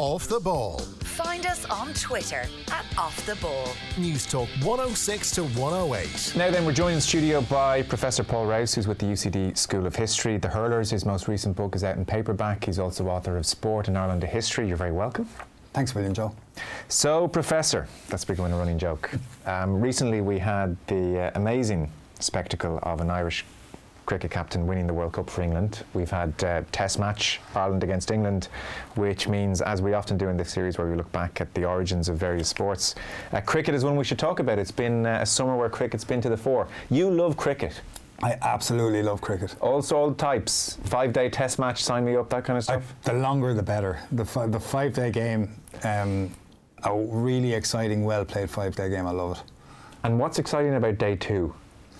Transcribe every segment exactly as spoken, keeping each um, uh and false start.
Off the Ball. Find us on Twitter at Off the Ball. News Talk one oh six to one oh eight. Now then, we're joined in the studio by Professor Paul Rouse, who's with the U C D School of History. The Hurlers, his most recent book, is out in paperback. He's also author of Sport in Ireland, a History. You're very welcome. Thanks, William Joe. So, Professor, that's becoming a running joke. Um, recently we had the uh, amazing spectacle of an Irish cricket captain winning the World Cup for England. We've had a test match, Ireland against England, which means, as we often do in this series where we look back at the origins of various sports, uh, cricket is one we should talk about. It's been uh, a summer where cricket's been to the fore. You love cricket. I absolutely love cricket. Also all types, five-day test match, sign me up, that kind of stuff? I, the longer the better. The, fi- the five-day game, um, a really exciting, well-played five-day game, I love it. And what's exciting about day two?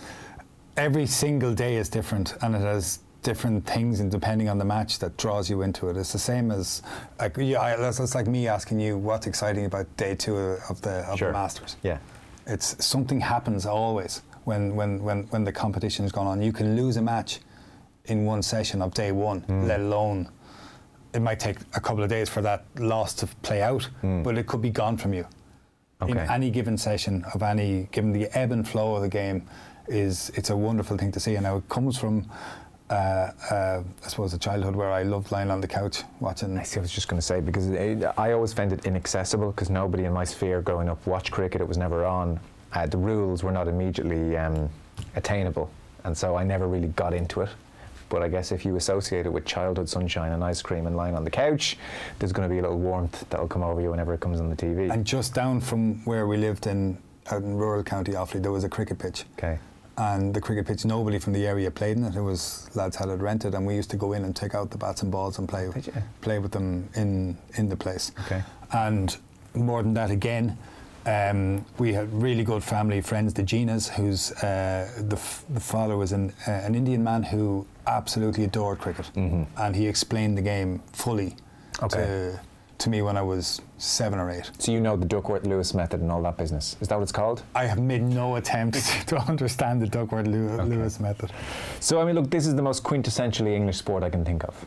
Every single day is different, and it has different things, and depending on the match that draws you into it. It's the same as, like, yeah, I, it's, it's like me asking you what's exciting about day two of the of Sure. the Masters. Yeah. It's something happens always when when when when the competition is going on. You can lose a match in one session of day one, mm. let alone it might take a couple of days for that loss to play out, mm. but it could be gone from you. Okay. In any given session of any, given the ebb and flow of the game, is it's a wonderful thing to see. And now it comes from uh, uh, I suppose a childhood where I loved lying on the couch watching. I was just going to say, because it, I always found it inaccessible, because nobody in my sphere growing up watched cricket. It was never on. Uh, the rules were not immediately um, attainable, and so I never really got into it. But I guess if you associate it with childhood sunshine and ice cream and lying on the couch, there's going to be a little warmth that'll come over you whenever it comes on the T V. And just down from where we lived in out in rural County Offaly, there was a cricket pitch. Okay. And the cricket pitch, nobody from the area played in it. It was lads had it rented, and we used to go in and take out the bats and balls and play play with them in in the place. Okay. And more than that, again, um, we had really good family friends, the Ginas, whose uh, the f- the father was an uh, an Indian man who absolutely adored cricket, mm-hmm. and he explained the game fully okay. to to me when I was seven or eight. So you know the Duckworth-Lewis method and all that business. Is that what it's called? I have made no attempt to understand the Duckworth-Lewis okay. method. So, I mean, look, this is the most quintessentially English sport I can think of.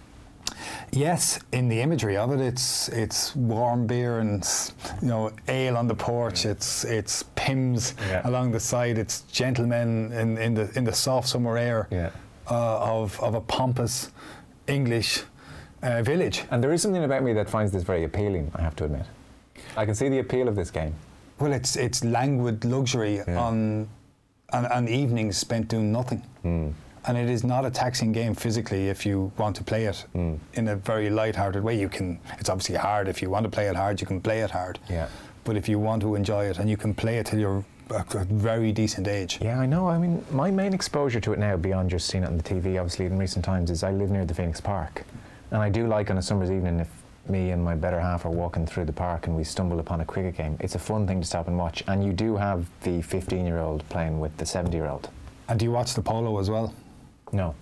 Yes, in the imagery of it, it's it's warm beer and, you know, ale on the porch. It's it's Pimm's yeah. along the side. It's gentlemen in, in the in the soft summer air yeah. uh, of of a pompous English Uh, village. And there is something about me that finds this very appealing, I have to admit. I can see the appeal of this game. Well, it's it's languid luxury yeah. on, on on evenings spent doing nothing. Mm. And it is not a taxing game physically if you want to play it mm. in a very light-hearted way. You can. It's obviously hard. If you want to play it hard, you can play it hard. Yeah. But if you want to enjoy it, and you can play it till you're at a very decent age. Yeah, I know. I mean, my main exposure to it now, beyond just seeing it on the T V, obviously, in recent times, is I live near the Phoenix Park. And I do like on a summer's evening if me and my better half are walking through the park and we stumble upon a cricket game. It's a fun thing to stop and watch. And you do have the fifteen-year-old playing with the seventy-year-old. And do you watch the polo as well? No.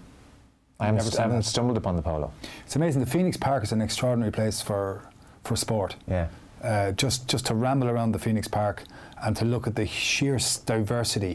I haven't, st- I haven't stumbled upon the polo. It's amazing. The Phoenix Park is an extraordinary place for, for sport. Yeah. Uh, just, just to ramble around the Phoenix Park and to look at the sheer diversity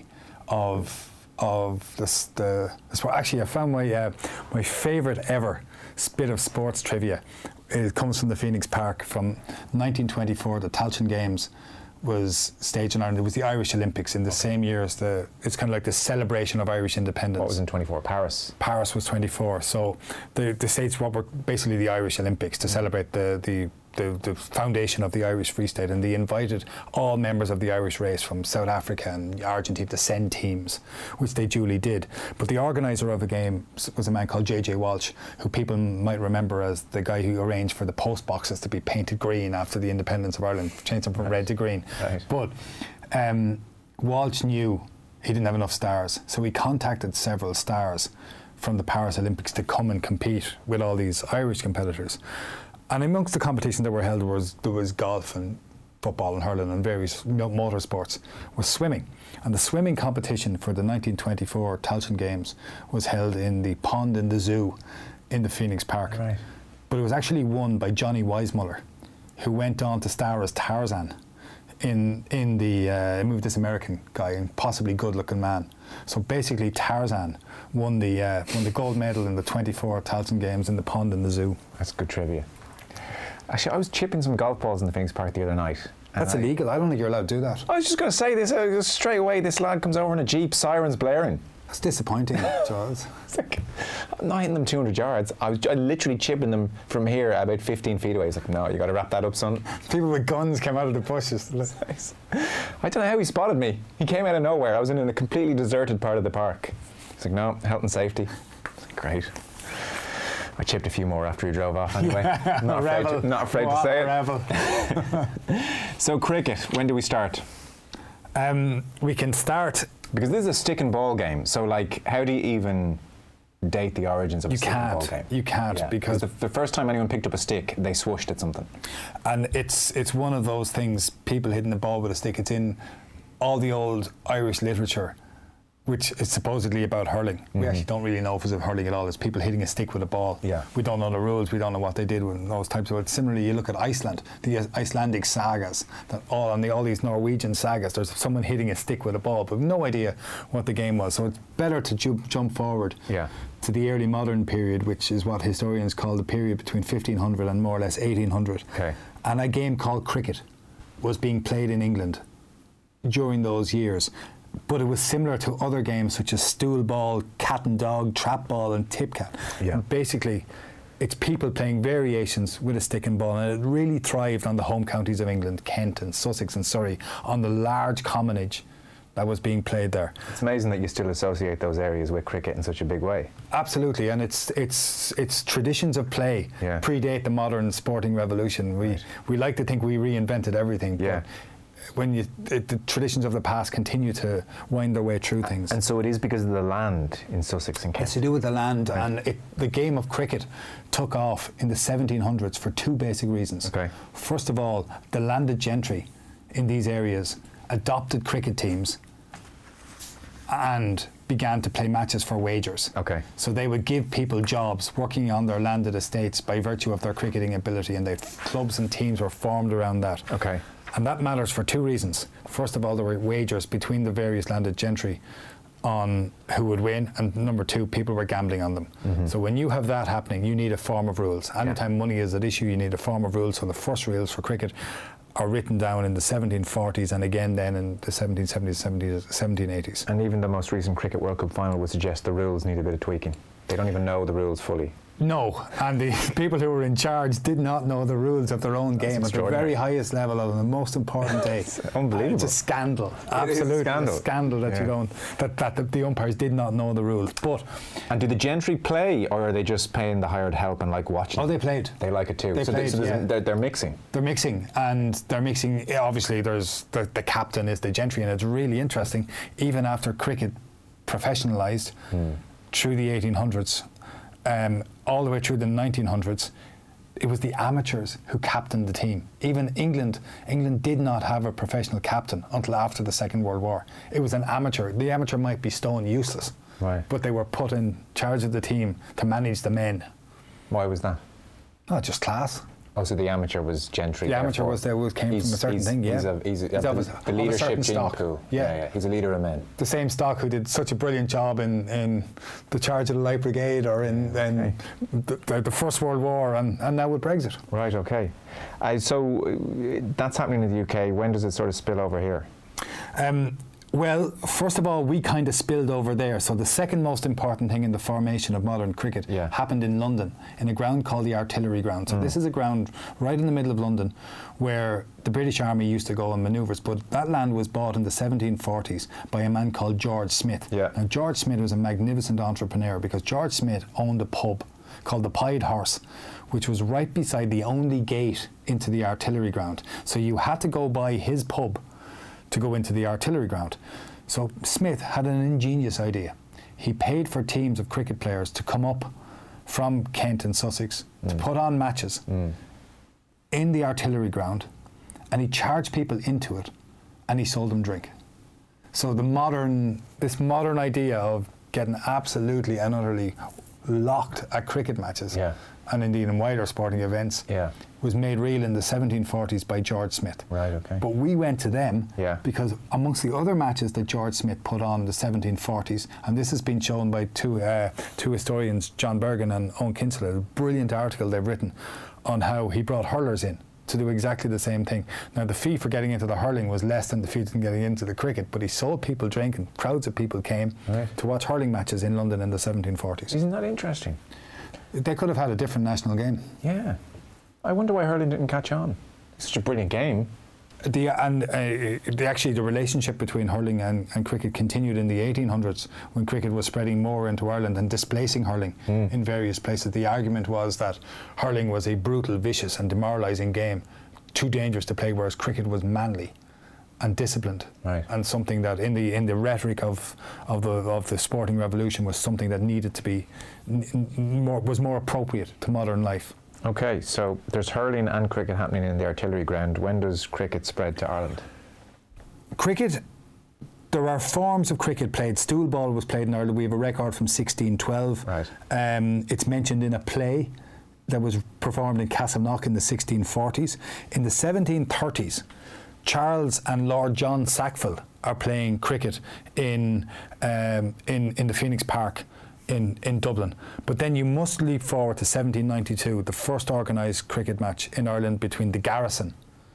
of of the, the, the sport. Actually, I found my uh, my favourite ever bit of sports trivia. It comes from the Phoenix Park from nineteen twenty-four. The Tailteann Games was staged in Ireland. It was the Irish Olympics in the okay. same year as the. It's kind of like the celebration of Irish independence. What was in twenty-four? Paris. Paris was twenty-four. So the the states what were basically the Irish Olympics to mm. celebrate the the. The, the foundation of the Irish Free State, and they invited all members of the Irish race from South Africa and Argentina to send teams, which they duly did. But the organiser of the game was a man called J J Walsh, who people might remember as the guy who arranged for the post boxes to be painted green after the independence of Ireland, changed them from right. red to green. Right. But um, Walsh knew he didn't have enough stars, so he contacted several stars from the Paris Olympics to come and compete with all these Irish competitors. And amongst the competitions that were held was there was golf and football and hurling and various motorsports, was swimming. And the swimming competition for the nineteen twenty-four Tailteann Games was held in the pond in the zoo in the Phoenix Park. Right. But it was actually won by Johnny Weissmuller, who went on to star as Tarzan in in the uh, movie. This American guy, and possibly good-looking man. So basically, Tarzan won the uh, won the gold medal in the twenty-four Tailteann Games in the pond in the zoo. That's good trivia. Actually, I was chipping some golf balls in the Phoenix Park the other night. and That's I, illegal. I don't think you're allowed to do that. I was just going to say this uh, just straight away. This lad comes over in a Jeep, sirens blaring. That's disappointing, Charles. It's like, I'm not hitting them two hundred yards. I was I literally chipping them from here about fifteen feet away. It's like, no, you got to wrap that up, son. People with guns came out of the bushes. I don't know how he spotted me. He came out of nowhere. I was in a completely deserted part of the park. He's like, no, health and safety. Great. I chipped a few more after he drove off anyway. Not afraid, to, not afraid to say it. So cricket, when do we start? Um, we can start. Because this is a stick and ball game. So like, how do you even date the origins of You a stick and ball can't. game? You can't Yeah, because the, the first time anyone picked up a stick, they swooshed at something. And it's it's one of those things, people hitting the ball with a stick. It's in all the old Irish literature, which is supposedly about hurling. Mm-hmm. We actually don't really know if it's about hurling at all. It's people hitting a stick with a ball. Yeah. We don't know the rules. We don't know what they did with those types of words. Similarly, you look at Iceland, the Icelandic sagas, that all and the, all these Norwegian sagas. There's someone hitting a stick with a ball, but no idea what the game was. So it's better to ju- jump forward Yeah. to the early modern period, which is what historians call the period between fifteen hundred and more or less eighteen hundred. Okay. And a game called cricket was being played in England during those years. But it was similar to other games such as stool ball, cat and dog, trap ball and tip cat. Yeah. And basically, it's people playing variations with a stick and ball, and it really thrived on the home counties of England, Kent and Sussex and Surrey, on the large commonage that was being played there. It's amazing that you still associate those areas with cricket in such a big way. Absolutely, and it's it's it's traditions of play Yeah. predate the modern sporting revolution. We Right. we like to think we reinvented everything. Yeah. But when you it, the traditions of the past continue to wind their way through things. And so it is because of the land in Sussex and Kent. It's to do with the land, Right. and it, the game of cricket took off in the seventeen hundreds for two basic reasons. Okay. First of all, the landed gentry in these areas adopted cricket teams and began to play matches for wagers. Okay. So they would give people jobs working on their landed estates by virtue of their cricketing ability, and they clubs and teams were formed around that. Okay. And that matters for two reasons. First of all, there were wagers between the various landed gentry on who would win, and number two, people were gambling on them. Mm-hmm. So when you have that happening, you need a form of rules. Anytime yeah. money is at issue, you need a form of rules. So the first rules for cricket are written down in the seventeen forties and again then in the seventeen seventies, seventeen eighties. And even the most recent Cricket World Cup final would suggest the rules need a bit of tweaking. They don't even know the rules fully. No, and the people who were in charge did not know the rules of their own That's game at the very highest level on the most important day. It's unbelievable. It's a scandal. It Absolutely. is a scandal. A scandal that Yeah. you don't that, that the, the umpires did not know the rules. But And do the gentry play, or are they just paying the hired help and like watching? oh, they played. They like it too. They so played, they, so yeah. they're, they're mixing. They're mixing, and they're mixing. yeah, Obviously, there's the, the captain is the gentry, and it's really interesting. Even after cricket professionalised Hmm. through the eighteen hundreds, um, all the way through the nineteen hundreds, it was the amateurs who captained the team. Even England, England did not have a professional captain until after the Second World War. It was an amateur. The amateur might be stone useless, Right. but they were put in charge of the team to manage the men. Why was that? Not just class. Oh, so the amateur was gentry. The amateur therefore. was there, was came He's- from a certain he's- thing. Yeah, He's a, he's a, He's the, of a- the of a leadership certain gene stock. pool. Yeah. yeah, yeah. He's a leader of men. the same stock who did such a brilliant job in, in the charge of the Light Brigade or in, in Okay. the, the, the First World War and, and now with Brexit. Right. Okay. Uh, so uh, that's happening in the U K. When does it sort of spill over here? Um, well, first of all, we kind of spilled over there. So the second most important thing in the formation of modern cricket Yeah. happened in London, in a ground called the Artillery Ground. So Mm. this is a ground right in the middle of London where the British Army used to go on manoeuvres. But that land was bought in the seventeen forties by a man called George Smith. Yeah. Now, George Smith was a magnificent entrepreneur because George Smith owned a pub called the Pied Horse, which was right beside the only gate into the artillery ground. So you had to go by his pub to go into the artillery ground. So Smith had an ingenious idea. He paid for teams of cricket players to come up from Kent and Sussex mm. to put on matches mm. in the artillery ground, and he charged people into it, and he sold them drink. So the modern, this modern idea of getting absolutely and utterly locked at cricket matches, Yeah. and indeed in wider sporting events, Yeah. was made real in the seventeen forties by George Smith. Right, okay. But we went to them Yeah. because amongst the other matches that George Smith put on in the seventeen forties, and this has been shown by two uh, two historians, John Bergen and Owen Kinsella, a brilliant article they've written on how he brought hurlers in to do exactly the same thing. Now, the fee for getting into the hurling was less than the fee for getting into the cricket, but he saw people drinking. Crowds of people came Right. to watch hurling matches in London in the seventeen forties. Isn't that interesting? They could have had a different national game. Yeah. I wonder why hurling didn't catch on. It's such a brilliant game. The, and uh, the, actually the relationship between hurling and, and cricket continued in the eighteen hundreds when cricket was spreading more into Ireland and displacing hurling mm. in various places. The argument was that hurling was a brutal, vicious and demoralising game, too dangerous to play, whereas cricket was manly and disciplined, right. and something that in the in the rhetoric of of the of the sporting revolution was something that needed to be n- n- more was more appropriate to modern life. Okay, so there's hurling and cricket happening in the artillery ground. When does cricket spread to Ireland? Cricket, there are forms of cricket played. Stool ball was played in Ireland. We have a record from sixteen twelve. Right. Um, it's mentioned in a play that was performed in Castleknock in the sixteen forties. In the seventeen thirties, Charles and Lord John Sackville are playing cricket in um, in in the Phoenix Park in, in Dublin. But then you must leap forward to seventeen ninety-two, the first organised cricket match in Ireland between the Garrison,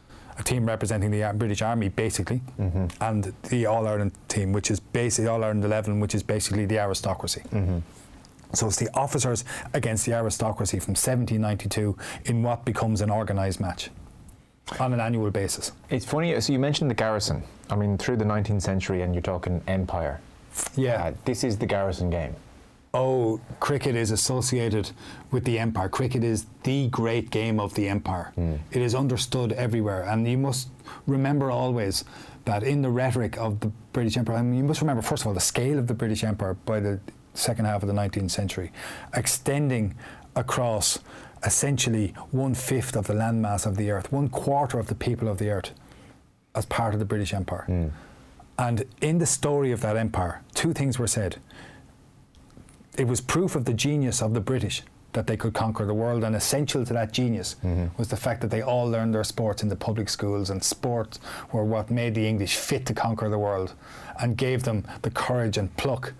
a team representing the Ar- British Army basically, mm-hmm. and the All-Ireland team, which is basically All-Ireland eleven, which is basically the aristocracy. Mm-hmm. So it's the officers against the aristocracy from seventeen ninety-two in what becomes an organised match on an annual basis. It's funny, so you mentioned the Garrison. I mean, through the nineteenth century, and you're talking empire. Yeah. Uh, this is the Garrison game. Oh, cricket is associated with the empire. Cricket is the great game of the empire. Mm. It is understood everywhere. And you must remember always that in the rhetoric of the British Empire, I mean, you must remember, first of all, the scale of the British Empire by the second half of the nineteenth century, extending across essentially one-fifth of the landmass of the earth, one quarter of the people of the earth as part of the British Empire. Mm. And in the story of that empire, two things were said. It was proof of the genius of the British that they could conquer the world, and essential to that genius mm-hmm. was the fact that they all learned their sports in the public schools, and sports were what made the English fit to conquer the world and gave them the courage and pluck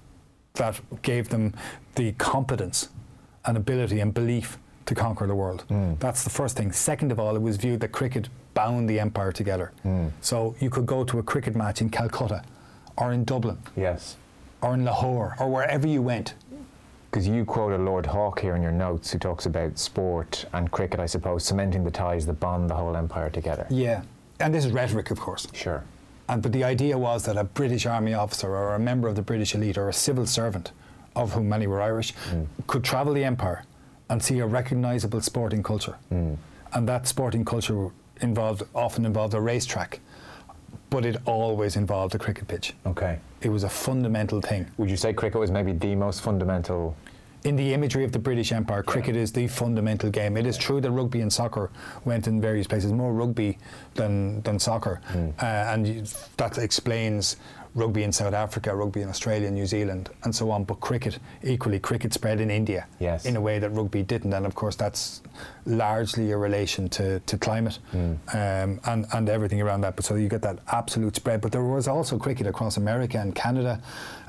that gave them the competence and ability and belief to conquer the world. Mm. That's the first thing. Second of all, it was viewed that cricket bound the empire together. Mm. So you could go to a cricket match in Calcutta or in Dublin. Yes. Or in Lahore, or wherever you went. Because you quoted Lord Hawke here in your notes, who talks about sport and cricket, I suppose, cementing the ties that bond the whole empire together. Yeah, and this is rhetoric, of course. Sure. And but the idea was that a British Army officer or a member of the British elite or a civil servant, of whom many were Irish, mm. could travel the empire and see a recognisable sporting culture. Mm. And that sporting culture involved often involved a racetrack, but it always involved a cricket pitch. Okay. It was a fundamental thing. Would you say cricket was maybe the most fundamental? In the imagery of the British Empire, cricket yeah. is the fundamental game. It is true that rugby and soccer went in various places, more rugby than than soccer, mm. uh, and you, that explains rugby in South Africa, rugby in Australia, New Zealand, and so on. But cricket, equally, cricket spread in India yes. in a way that rugby didn't, and of course that's largely a relation to, to climate mm. um, and, and everything around that. But so you get that absolute spread. But there was also cricket across America and Canada,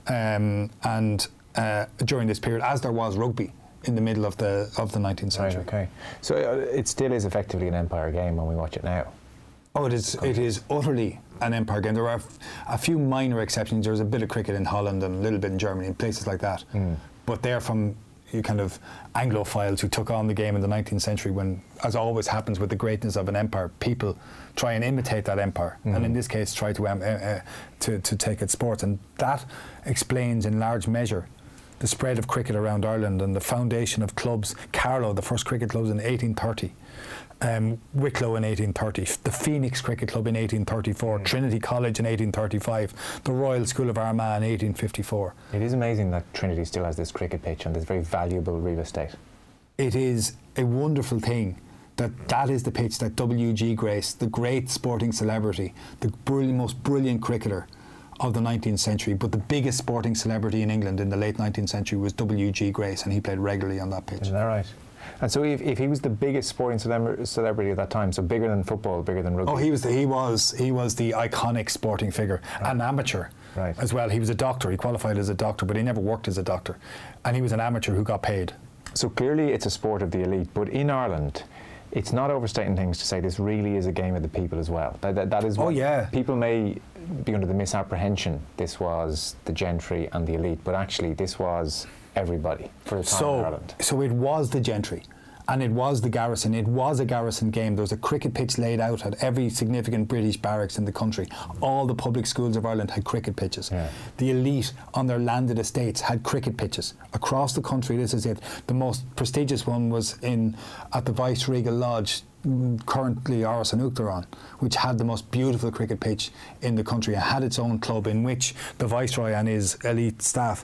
um, and uh, during this period, as there was rugby in the middle of the of the nineteenth century. Right, okay. So uh, it still is effectively an empire game when we watch it now. Oh, it is. It is utterly an empire game. There are f- a few minor exceptions. There's a bit of cricket in Holland and a little bit in Germany and places like that. Mm. But they're from you kind of Anglophiles who took on the game in the nineteenth century when, as always happens with the greatness of an empire, people try and imitate that empire, mm. and in this case try to, um, uh, uh, to to take its sports, and that explains in large measure the spread of cricket around Ireland and the foundation of clubs. Carlow, the first cricket clubs in eighteen thirty. Um, Wicklow in eighteen thirty, the Phoenix Cricket Club in eighteen thirty-four, mm. Trinity College in eighteen thirty-five, the Royal School of Armagh in eighteen fifty-four. It is amazing that Trinity still has this cricket pitch and this very valuable real estate. It is a wonderful thing that that is the pitch that W G Grace, the great sporting celebrity, the brilliant, most brilliant cricketer of the nineteenth century, but the biggest sporting celebrity in England in the late nineteenth century was W G Grace, and he played regularly on that pitch. Isn't that right? And so if, if he was the biggest sporting celebra- celebrity at that time, so bigger than football, bigger than rugby. Oh, he was the, he was he was the iconic sporting figure, right. An amateur right. as well. He was a doctor. He qualified as a doctor, but he never worked as a doctor, and he was an amateur who got paid. So clearly, it's a sport of the elite. But in Ireland, it's not overstating things to say this really is a game of the people as well. That, that, that is what oh, yeah. people may be under the misapprehension. This was the gentry and the elite, but actually, this was everybody for the time so, in Ireland. So it was the gentry, and it was the garrison. It was a garrison game. There was a cricket pitch laid out at every significant British barracks in the country. All the public schools of Ireland had cricket pitches. Yeah. The elite on their landed estates had cricket pitches. Across the country, this is it. The most prestigious one was in at the Viceregal Lodge, currently Áras an Uachtaráin, which had the most beautiful cricket pitch in the country and had its own club in which the Viceroy and his elite staff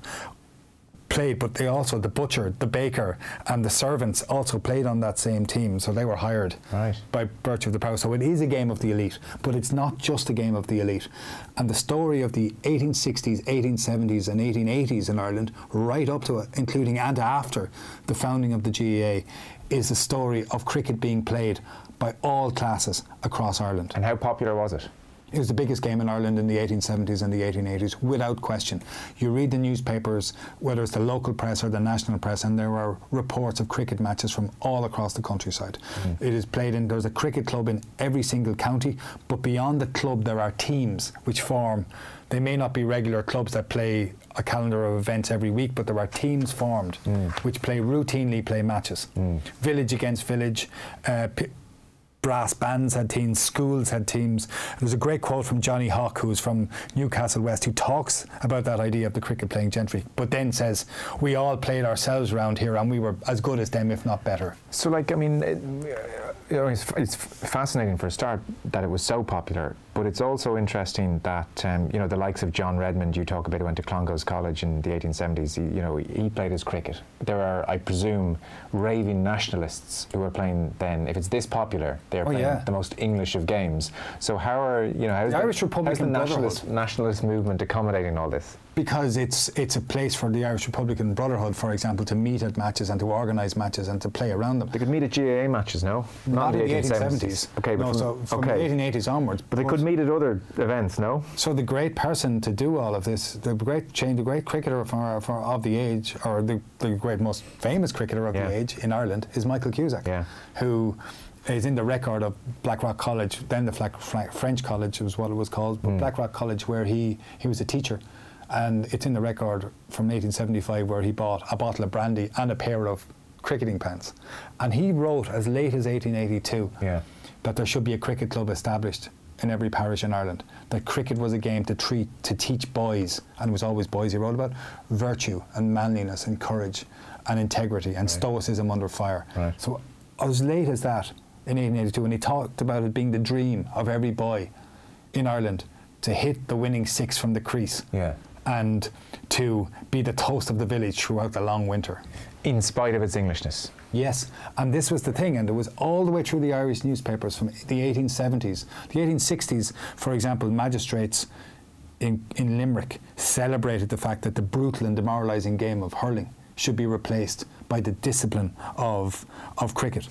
played, but they also, the butcher, the baker and the servants also played on that same team, so they were hired right. by virtue of the power. So it is a game of the elite, but it's not just a game of the elite. And the story of the eighteen sixties, eighteen seventies and eighteen eighties in Ireland, right up to it, including and after the founding of the G A A, is the story of cricket being played by all classes across Ireland. And how popular was it? It was the biggest game in Ireland in the eighteen seventies and the eighteen eighties, without question. You read the newspapers, whether it's the local press or the national press, and there are reports of cricket matches from all across the countryside. Mm. It is played in, there's a cricket club in every single county, but beyond the club there are teams which form. They may not be regular clubs that play a calendar of events every week, but there are teams formed mm. which play routinely play matches. Mm. Village against village, uh, p- brass bands had teams, schools had teams. There's a great quote from Johnny Hawk, who's from Newcastle West, who talks about that idea of the cricket playing gentry, but then says, we all played ourselves around here and we were as good as them, if not better. So, like, I mean, it, you know, it's, it's fascinating for a start that it was so popular, but it's also interesting that, um, you know, the likes of John Redmond, you talk about, who went to Clongowes College in the eighteen seventies, he, you know, he played his cricket. There are, I presume, raving nationalists who are playing then. If it's this popular, they're oh, playing yeah. the most English of games. So how are, you know, how's the, the Irish Republican how's the nationalist, nationalist movement accommodating all this? Because it's it's a place for the Irish Republican Brotherhood, for example, to meet at matches and to organise matches and to play around them. They could meet at G A A matches, no? Not, Not in the eighteen seventies. seventies. Okay, but no, from, so from okay. the eighteen eighties onwards. But they could meet at other events, no? So the great person to do all of this, the great change, the great cricketer for, for of the age, or the, the great most famous cricketer of yeah. the age in Ireland, is Michael Cusack, yeah. who is in the record of Blackrock College, then the Fla- Fla- French College was what it was called, but mm. Blackrock College, where he, he was a teacher. And it's in the record from eighteen seventy-five where he bought a bottle of brandy and a pair of cricketing pants. And he wrote as late as eighteen eighty-two yeah. that there should be a cricket club established in every parish in Ireland, that cricket was a game to treat to teach boys, and it was always boys he wrote about, virtue and manliness and courage and integrity and right. stoicism under fire. Right. So as late as that in eighteen eighty-two, and he talked about it being the dream of every boy in Ireland to hit the winning six from the crease. Yeah. And to be the toast of the village throughout the long winter. In spite of its Englishness. Yes, and this was the thing, and it was all the way through the Irish newspapers from the eighteen seventies. The eighteen sixties, for example, magistrates in, in Limerick celebrated the fact that the brutal and demoralising game of hurling should be replaced by the discipline of, of cricket.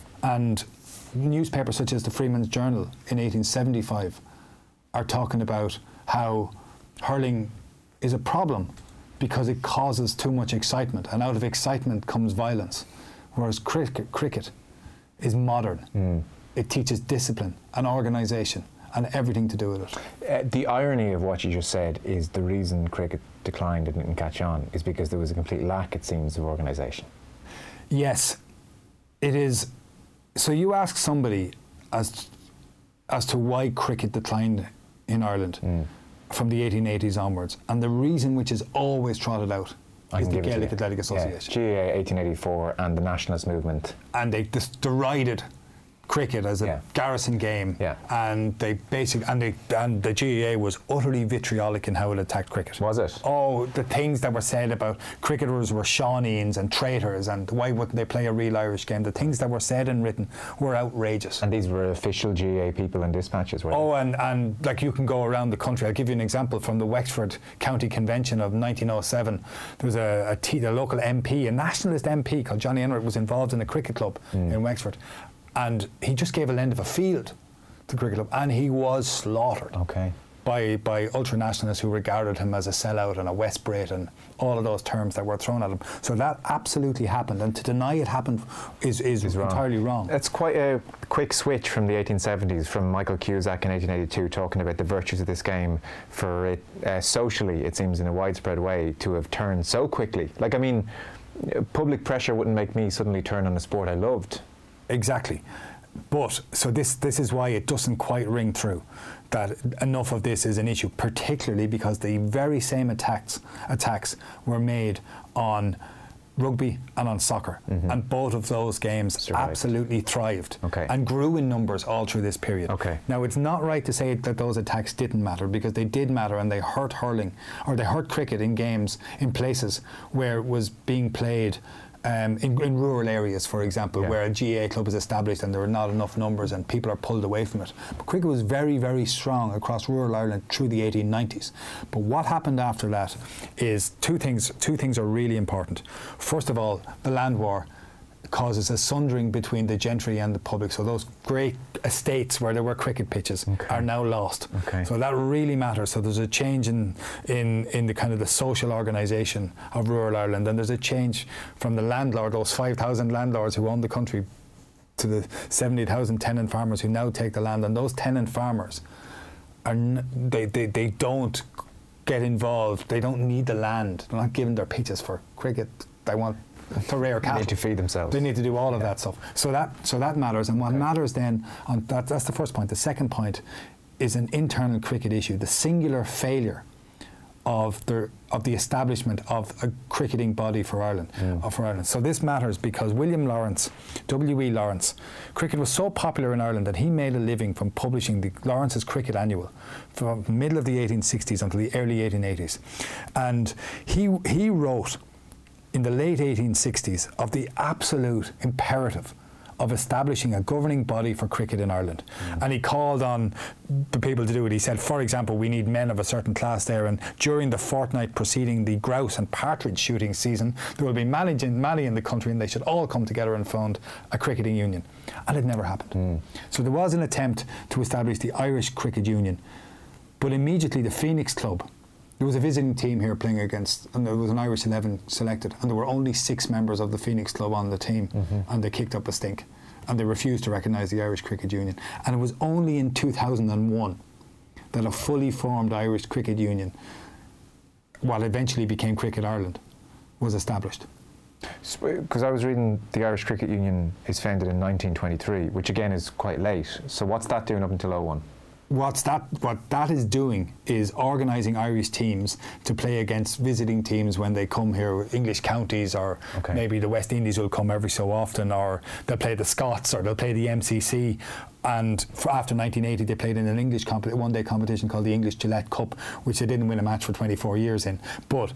And newspapers such as the Freeman's Journal in eighteen seventy-five are talking about how hurling is a problem because it causes too much excitement, and out of excitement comes violence, whereas cricket, cricket is modern. Mm. It teaches discipline and organisation and everything to do with it. Uh, the irony of what you just said is the reason cricket declined and didn't catch on is because there was a complete lack, it seems, of organisation. Yes, it is. So you ask somebody as as to why cricket declined in Ireland mm. from the eighteen eighties onwards, and the reason which is always trotted out is the Gaelic Athletic Association. Yeah, G A A eighteen eighty-four and the nationalist movement. And they just derided cricket as a Yeah. garrison game, Yeah. and they basically and they and the G A A was utterly vitriolic in how it attacked cricket. Was it? Oh, the things that were said about cricketers were Shawnees and traitors, and why wouldn't they play a real Irish game? The things that were said and written were outrageous. And these were official G A A people and dispatches, were Oh, and, and like you can go around the country. I'll give you an example from the Wexford County Convention of nineteen oh seven. There was a, a, t- a local M P, a nationalist M P called Johnny Enright, was involved in a cricket club mm. in Wexford. And he just gave a lend of a field to the cricket club, and he was slaughtered. Okay. By, by ultra-nationalists who regarded him as a sellout and a West Brit and all of those terms that were thrown at him. So that absolutely happened, and to deny it happened is, is, is entirely wrong. It's quite a quick switch from the eighteen seventies, from Michael Cusack in eighteen eighty-two talking about the virtues of this game, for it uh, socially, it seems in a widespread way, to have turned so quickly. Like, I mean, public pressure wouldn't make me suddenly turn on a sport I loved. Exactly. But, so this this is why it doesn't quite ring through that enough of this is an issue, particularly because the very same attacks attacks were made on rugby and on soccer, mm-hmm. and both of those games Survived. absolutely thrived okay. and grew in numbers all through this period. Okay. Now, it's not right to say that those attacks didn't matter, because they did matter, and they hurt hurling, or they hurt cricket in games in places where it was being played Um, in, in rural areas, for example, yeah. where a G A A club is established and there are not enough numbers and people are pulled away from it. But cricket was very, very strong across rural Ireland through the eighteen nineties. But what happened after that is two things. Two things are really important. First of all, the land war causes a sundering between the gentry and the public. So those great estates where there were cricket pitches okay. are now lost. Okay. So that really matters. So there's a change in, in, in the kind of the social organisation of rural Ireland, and there's a change from the landlord, those five thousand landlords who own the country, to the seventy thousand tenant farmers who now take the land. And those tenant farmers, are n- they, they, they don't get involved. They don't need the land. They're not given their pitches for cricket. They want to rear cattle. They need to feed themselves. They need to do all of yeah. that stuff. So that so that matters. And what okay. matters then, on that, that's the first point. The second point is an internal cricket issue, the singular failure of the of the establishment of a cricketing body for Ireland. Mm. Uh, for Ireland. So this matters because William Lawrence, W E Lawrence, cricket was so popular in Ireland that he made a living from publishing the Lawrence's Cricket Annual from the middle of the eighteen sixties until the early eighteen eighties. And he he wrote in the late eighteen sixties of the absolute imperative of establishing a governing body for cricket in Ireland. Mm. And he called on the people to do it. He said, for example, we need men of a certain class there, and during the fortnight preceding the grouse and partridge shooting season, there will be many in the country, and they should all come together and found a cricketing union. And it never happened. Mm. So there was an attempt to establish the Irish Cricket Union, but immediately the Phoenix Club, there was a visiting team here playing against, and there was an Irish eleven selected, and there were only six members of the Phoenix Club on the team, mm-hmm. and they kicked up a stink, and they refused to recognise the Irish Cricket Union. And it was only in two thousand one that a fully formed Irish Cricket Union, what eventually became Cricket Ireland, was established. Because I was reading the Irish Cricket Union is founded in nineteen twenty-three, which again is quite late. So what's that doing up until oh one? What's that, what that is doing is organising Irish teams to play against visiting teams when they come here, English counties, or okay. maybe the West Indies will come every so often, or they'll play the Scots, or they'll play the M C C. And after nineteen eighty, they played in an English comp- one-day competition called the English Gillette Cup, which they didn't win a match for twenty-four years in. But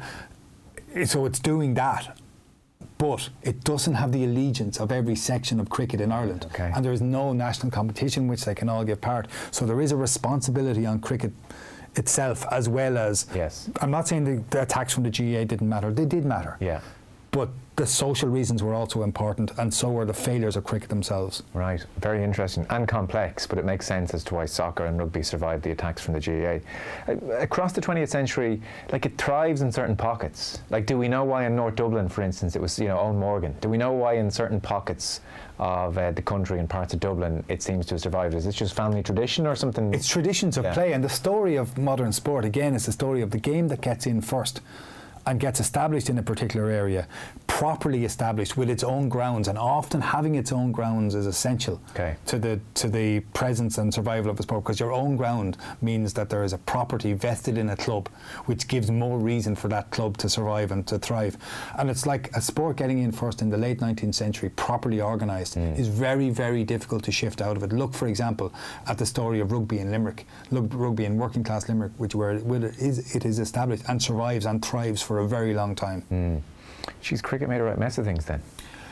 so it's doing that. But it doesn't have the allegiance of every section of cricket in Ireland. Okay. And there is no national competition which they can all give part. So there is a responsibility on cricket itself, as well as... Yes. I'm not saying the, the attacks from the G A A didn't matter. They did matter. Yeah. But the social reasons were also important, and so were the failures of cricket themselves. Right. Very interesting and complex, but it makes sense as to why soccer and rugby survived the attacks from the G A A. Uh, across the twentieth century, like, it thrives in certain pockets. Like, do we know why in North Dublin, for instance, it was, you know, Owen Morgan? Do we know why in certain pockets of uh, the country and parts of Dublin it seems to have survived? Is this just family tradition or something? It's traditions of yeah. play, and the story of modern sport, again, is the story of the game that gets in first. and gets established in a particular area, properly established with its own grounds, and often having its own grounds is essential okay. to the to the presence and survival of a sport, because your own ground means that there is a property vested in a club, which gives more reason for that club to survive and to thrive. And it's like a sport getting in first in the late nineteenth century, properly organised, mm. is very, very difficult to shift out of it. Look, for example, at the story of rugby in Limerick. Look, rugby in working class Limerick, which where it is, it is established and survives and thrives for a very long time. Mm. Geez, cricket made a right mess of things then.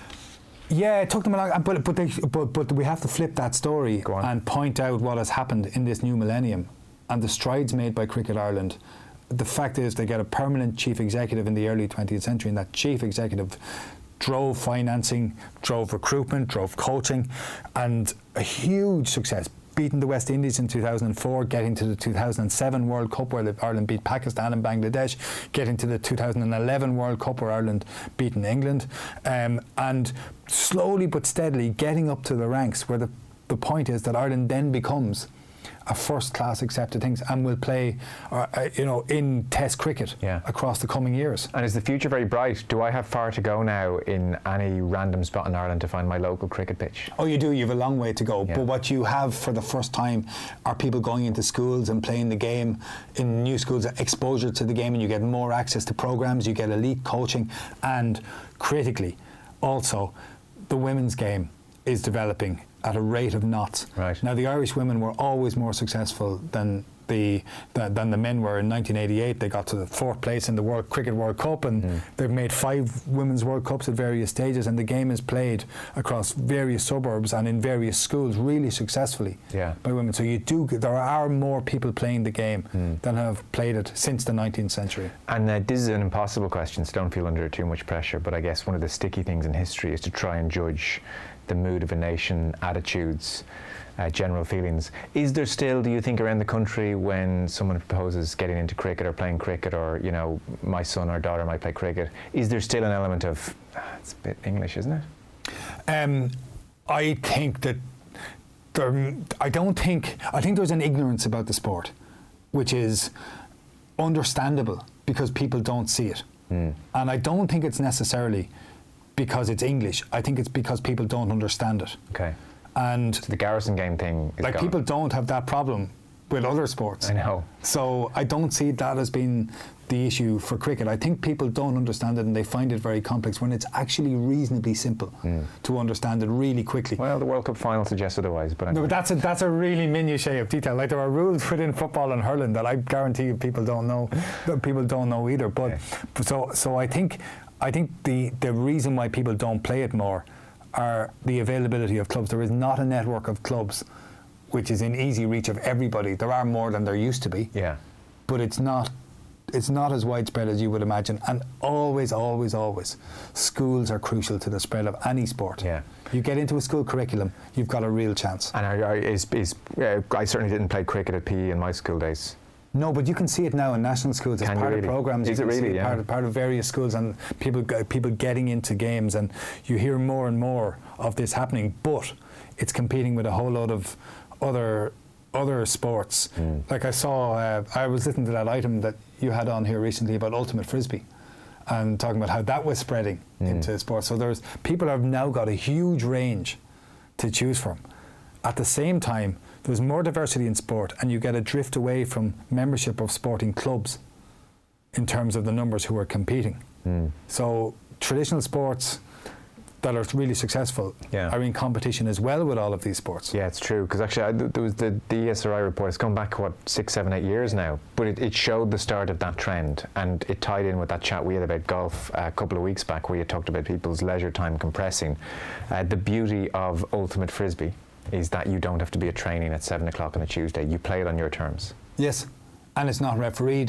Yeah, it took them a long, but but, they, but but we have to flip that story and point out what has happened in this new millennium and the strides made by Cricket Ireland. The fact is, they got a permanent chief executive in the early twentieth century, and that chief executive drove financing, drove recruitment, drove coaching, and a huge success. Beating the West Indies in two thousand four, getting to the two thousand seven World Cup where Ireland beat Pakistan and Bangladesh, getting to the two thousand eleven World Cup where Ireland beaten England, um, and slowly but steadily getting up to the ranks where the, the point is that Ireland then becomes a first-class accepted things and will play, uh, uh, you know, in Test cricket yeah. across the coming years. And is the future very bright? Do I have far to go now in any random spot in Ireland to find my local cricket pitch? Oh, you do. You have a long way to go. Yeah. But what you have for the first time are people going into schools and playing the game in new schools, exposure to the game, and you get more access to programs, you get elite coaching, and critically, also, the women's game is developing at a rate of knots. Right. Now, the Irish women were always more successful than the, the than the men were. In nineteen eighty-eight, they got to the fourth place in the World Cricket World Cup, and mm. they've made five Women's World Cups at various stages, and the game is played across various suburbs and in various schools really successfully yeah. by women. So you do, there are more people playing the game mm. than have played it since the nineteenth century. And uh, this is an impossible question, so don't feel under too much pressure, but I guess one of the sticky things in history is to try and judge the mood of a nation, attitudes, uh, general feelings. Is there still, do you think, around the country when someone proposes getting into cricket or playing cricket, or, you know, my son or daughter might play cricket, is there still an element of, ah, it's a bit English, isn't it? Um, I think that there, I don't think, I think there's an ignorance about the sport, which is understandable because people don't see it. Mm. And I don't think it's necessarily because it's English. I think it's because people don't understand it. Okay. And so the Garrison game thing is like gone. People don't have that problem with other sports. I know. So I don't see that as being the issue for cricket. I think people don't understand it and they find it very complex when it's actually reasonably simple mm. to understand it really quickly. Well, the World Cup final suggests otherwise, but anyway. No, but that's a that's a really minutiae of detail. Like, there are rules within football and hurling that I guarantee you people don't know. That people don't know either. But okay. so so I think. I think the, the reason why people don't play it more are the availability of clubs. There is not a network of clubs which is in easy reach of everybody. There are more than there used to be. Yeah. But it's not it's not as widespread as you would imagine. And always, always, always, schools are crucial to the spread of any sport. Yeah. You get into a school curriculum, you've got a real chance. And are, are, is, is, uh, I certainly didn't play cricket at P E in my school days. No, but you can see it now in national schools as can part really? of programs. Is you it can really? See it yeah. part of, part of various schools, and people people getting into games, and you hear more and more of this happening. But it's competing with a whole lot of other other sports. Mm. Like I saw, uh, I was listening to that item that you had on here recently about ultimate frisbee, and talking about how that was spreading mm. into sports. So there's people have now got a huge range to choose from. At the same time, there's more diversity in sport, and you get a drift away from membership of sporting clubs in terms of the numbers who are competing. Mm. So traditional sports that are really successful yeah. are in competition as well with all of these sports. Yeah, it's true, because actually I, there was the, the E S R I report. It's gone back, what, six, seven, eight years now, but it, it showed the start of that trend, and it tied in with that chat we had about golf uh, a couple of weeks back, where you talked about people's leisure time compressing. Uh, the beauty of ultimate frisbee is that you don't have to be at training at seven o'clock on a Tuesday. You play it on your terms. Yes, and it's not refereed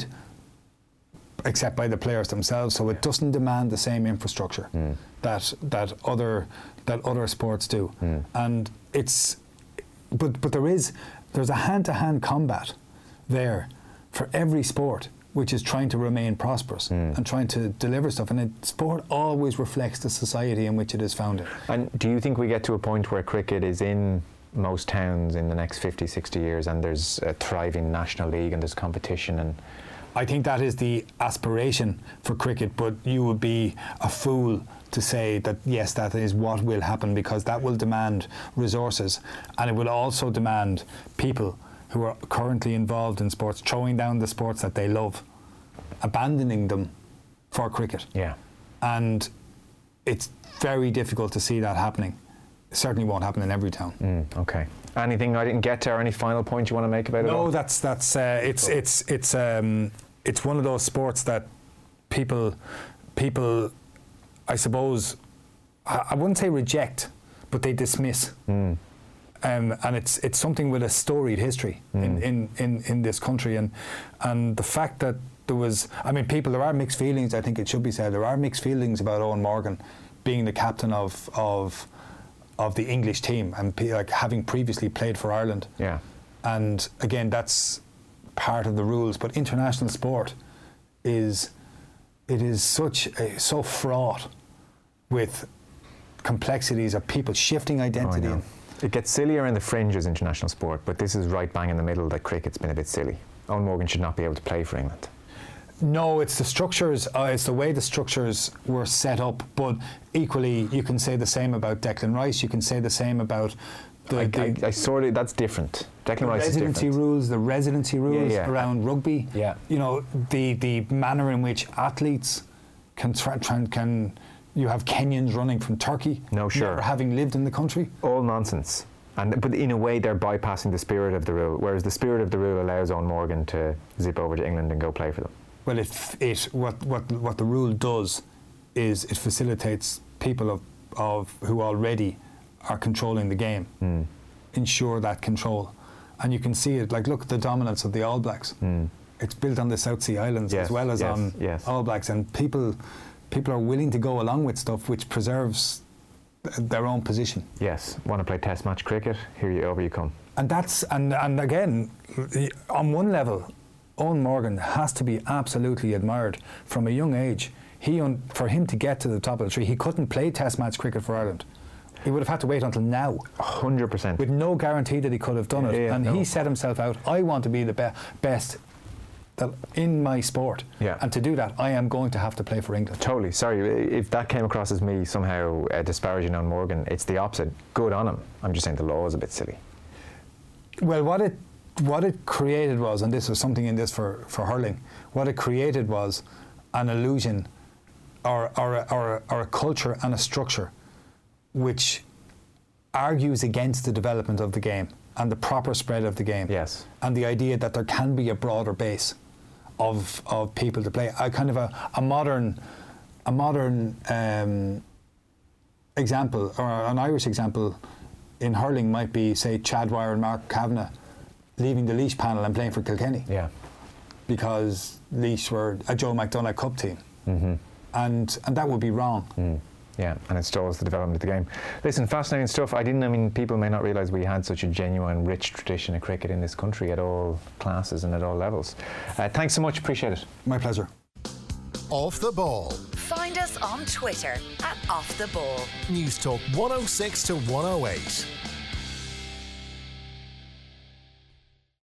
except by the players themselves, so it doesn't demand the same infrastructure mm. that that other that other sports do. Mm. And it's but but there is there's a hand-to-hand combat there for every sport, which is trying to remain prosperous mm. and trying to deliver stuff. And it, sport always reflects the society in which it is founded. And do you think we get to a point where cricket is in most towns in the next fifty, sixty years, and there's a thriving national league and there's competition, and I think that is the aspiration for cricket, but you would be a fool to say that yes, that is what will happen, because that will demand resources, and it will also demand people who are currently involved in sports throwing down the sports that they love, abandoning them for cricket. Yeah. And it's very difficult to see that happening. It certainly won't happen in every town. Mm, okay. Anything I didn't get to, or any final point you want to make about it? No, all? that's that's uh, it's it's it's um, it's one of those sports that people people, I suppose, I, I wouldn't say reject, but they dismiss. Mm. Um, and it's it's something with a storied history mm. in, in, in, in this country, and and the fact that there was, I mean, people, there are mixed feelings. I think it should be said there are mixed feelings about Eoin Morgan being the captain of of of the English team, and pe- like having previously played for Ireland. Yeah. And again, that's part of the rules. But international sport is it is such a, so fraught with complexities of people shifting identity. Oh, it gets sillier in the fringes, international sport, but this is right bang in the middle that cricket's been a bit silly. Eoin Morgan should not be able to play for England. No, it's the structures, uh, it's the way the structures were set up, but equally you can say the same about Declan Rice, you can say the same about the, I, the I, I sort of, that's different. Declan Rice is residency different. rules, the residency rules Yeah, yeah. around rugby. Yeah. You know, the, the manner in which athletes can, tra- tra- can, you have Kenyans running from Turkey, No, sure. never having lived in the country. All nonsense. And, but in a way they're bypassing the spirit of the rule, whereas the spirit of the rule allows Eoin Morgan to zip over to England and go play for them. Well, it, it what, what, what the rule does is it facilitates people of, of who already are controlling the game, mm. ensure that control. And you can see it, like, look at the dominance of the All Blacks. Mm. It's built on the South Sea Islands Yes, as well as yes, on yes. All Blacks, and people people are willing to go along with stuff which preserves th- their own position. Yes, want to play test match cricket, here you over you come. And that's and, and again, on one level, Eoin Morgan has to be absolutely admired from a young age. He un, for him to get to the top of the tree, he couldn't play test match cricket for Ireland. He would have had to wait until now, one hundred percent. with no guarantee that he could have done it. Yeah, and no. he set himself out, I want to be the be- best that in my sport. Yeah. And to do that, I am going to have to play for England. Totally. Sorry, if that came across as me somehow uh, disparaging on Morgan, it's the opposite. Good on him. I'm just saying the law is a bit silly. Well, what it what it created was, and this was something in this for, for hurling, what it created was an illusion or, or, a, or, a, or a culture and a structure which argues against the development of the game and the proper spread of the game. Yes. And the idea that there can be a broader base of of people to play. A kind of a, a modern a modern um, example, or an Irish example in hurling might be, say, Chad Wyer and Mark Kavanagh leaving the Laois panel and playing for Kilkenny. Yeah. Because Laois were a Joe McDonagh Cup team. Mm-hmm. And and that would be wrong. Mm. Yeah, and it stalls the development of the game. Listen, fascinating stuff. I didn't, I mean, people may not realise we had such a genuine, rich tradition of cricket in this country at all classes and at all levels. Uh, thanks so much, appreciate it. My pleasure. Off the Ball. Find us on Twitter at Off the Ball. News Talk one oh six to one oh eight.